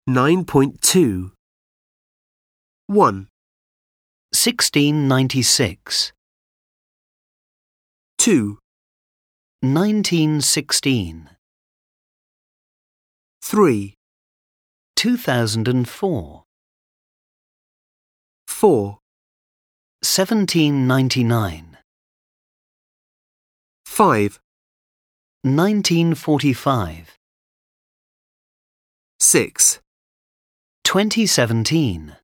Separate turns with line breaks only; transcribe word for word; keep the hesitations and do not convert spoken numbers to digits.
nine point two. one,
sixteen ninety-six,
two,
nineteen sixteen,
three,
two thousand four,
four,
seventeen ninety-nine,
five,
nineteen forty-five,
six.
twenty seventeen.